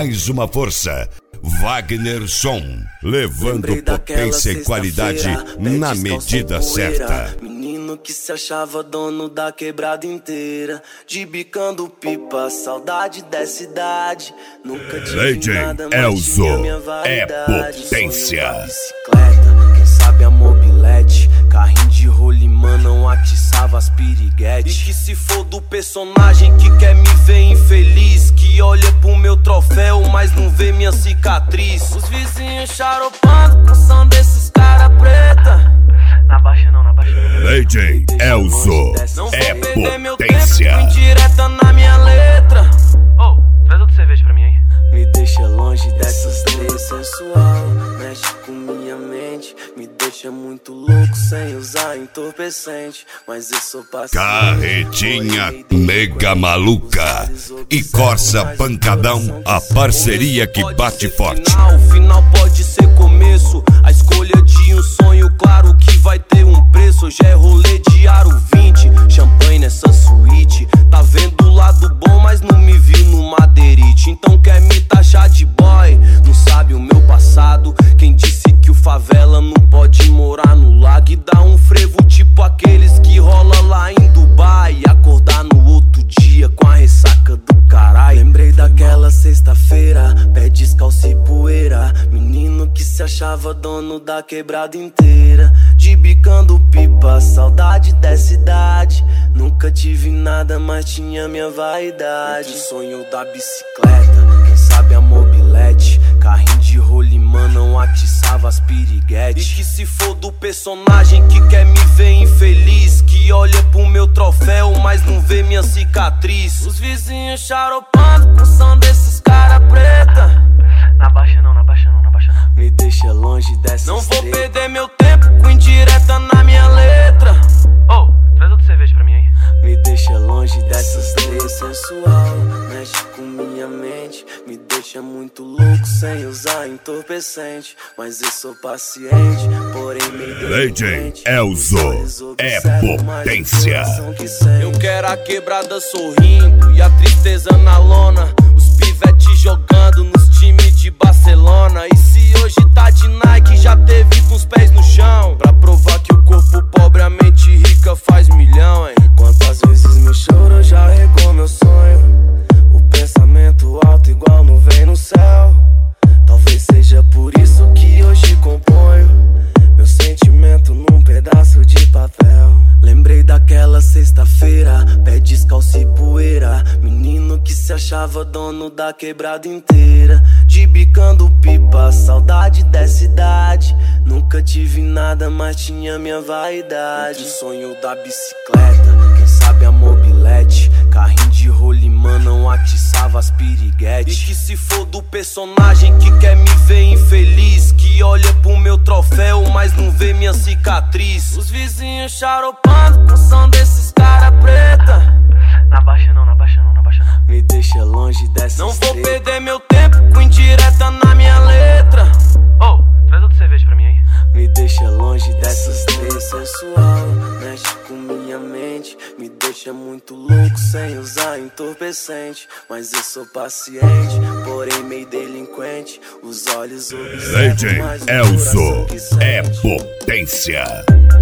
mais uma força. Wagner Som, levando potência e qualidade na medida certa. Menino que se achava dono da quebrada inteira, de bicando pipa, saudade dessa idade. Nunca tive nada, mas tinha minha vaidade. Potência. Bicicleta, quem sabe a mobilete, carrinho de rolimã não atiçava as piriguetes. E que se for do personagem que quer me ver infeliz, que olha pro meu troféu, mas não vê minha cicatriz. Os vizinhos charopando com som desses cara preta. Na baixa não, na baixa não. DJ Elzo, não vou é perder meu potência. tempo indireta na minha letra. Traz outra cerveja pra mim aí. Me deixa longe dessas três sensual, mexe com minha mente, me deixa muito louco sem usar entorpecente. Mas eu sou paciente. Carretinha Mega Maluca e Corsa Pancadão, a parceria que bate forte. O final pode ser começo, a escolha de um sonho, claro que vai ter um preço. Hoje é rolê de aro 20, champanhe nessa suíte. Tá vendo o lado bom, mas não me vi no madeirite. Então quer me taxar de boy, não sabe o meu passado. Quem disse que o favela não pode morar no lago e dar um frevo tipo aqueles que rola lá em Dubai, e acordar no outro dia com a ressaca do caralho. Lembrei daquela sexta-feira, pé descalço e poeira, menino que se achava dono da quebrada inteira, de bicando pipa, saudade dessa idade. Nunca tive nada, mas tinha minha vaidade. O sonho da bicicleta, quem sabe a mobilete, carrinho de rolimã não atiçava as piriguetes. E que se for do personagem que quer me ver infeliz, que olha pro meu troféu, mas não vê minha cicatriz. Os vizinhos charopando com som desses cara preta. Na baixa não, na baixa não, na baixa não. Me deixa longe dessas não vou perder meu tempo com indireta na minha letra. Traz outra cerveja pra mim aí. Me deixa longe dessas três sensual, mexe com minha mente, me deixa muito louco sem usar entorpecente. Mas eu sou paciente, porém meio DJ Elzo, é potência. Eu quero a quebrada sorrindo e a tristeza na lona, os pivetes jogando nos times de Barcelona. E se hoje tá de Nike, já teve com os pés no chão, pra provar que o corpo pobre, a mente rica faz milhão, hein? Quantas vezes me choro, já regou meu sonho, o pensamento alto igual nuvem no céu. Talvez seja por isso que hoje componho meu sentimento num pedaço de papel. Lembrei daquela sexta-feira, pé descalço e poeira, menino que se achava dono da quebrada inteira, de bicando pipa, saudade dessa idade. Nunca tive nada, mas tinha minha vaidade. O sonho da bicicleta, quem sabe a mobilete, carrinho de rolimã não atiçava as piriguetes. E que se for do personagem que quer me ver infeliz, que olha pro meu troféu, mas não vê minha cicatriz. Os vizinhos charopando com som desses cara preta. Na baixa não, na baixa não, na baixa não. Me deixa longe dessas não vou perder meu tempo com indireta na minha letra. Traz outra cerveja pra mim aí. Me deixa longe dessas três sensual, mexe com minha mente, me deixa muito louco sem usar entorpecente. Mas eu sou paciente, porém meio delinquente, os olhos observam DJ mais Elzo, que sente. é potência.